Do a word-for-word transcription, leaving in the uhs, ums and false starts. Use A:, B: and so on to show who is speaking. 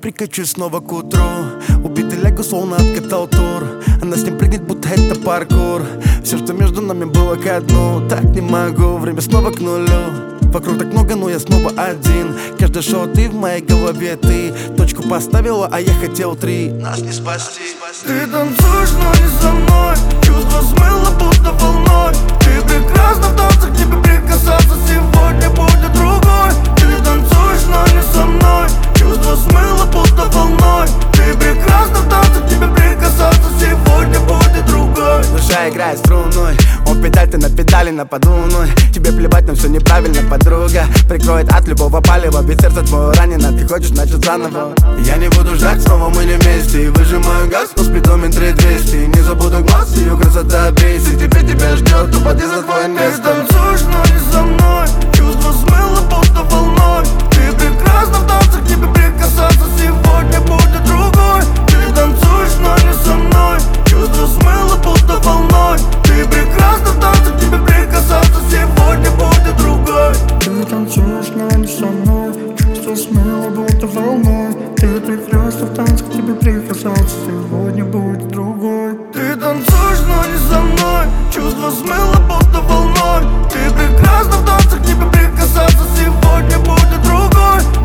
A: прикачусь снова к утру. Убитый лягу, словно откатал тур. Она с ним прыгнет, будто это паркур. Все, что между нами было ко дну. Так не могу, время снова к нулю. Вокруг так много, но я снова один. Каждый шоу ты в моей голове, ты точку поставила, а я хотел три. Нас не спасти.
B: Ты танцуешь, но не со мной. Чувство смыло, будто волной. Ты прекрасна в танцах, к тебе прикасаться сегодня будет другой. Ты танцуешь, но не со мной. Чувство смыло, будто волной. Ты прекрасна в танцах, к тебе прикасаться сегодня будет другой.
A: Душа играет струной, он педаль, ты на педали нападуной. Тебе плевать, но все неправильно, подруга. Прикроет от любого палева, ведь сердце твое ранено. Ты хочешь начать заново. Я не буду ждать, снова мы не вместе. И выжимаю газ, но спидометре двести. Не забуду глаз, ее красота бесит. Теперь тебя ждет у подъезда твое место.
B: Ты танцуешь, но не со мной. Чувство смыло, будто волной. Ты прекрасна в танцах, к тебе прикасаться сегодня будет другой. Ты танцуешь, но не со мной. Чувство смыло, будто волной. Ты прекрасна в танцах, к тебе прикасаться сегодня будет другой.
C: Ты танцуешь, но не со мной. Чувство смело, будто волной. Ты прекрасна в танцах, к тебе прикасаться сегодня будет другой.
B: Ты танцуешь, но не со мной. Чувство смыло, будто волной. Ты прекрасна в танцах, к тебе прикасаться сегодня будет другой.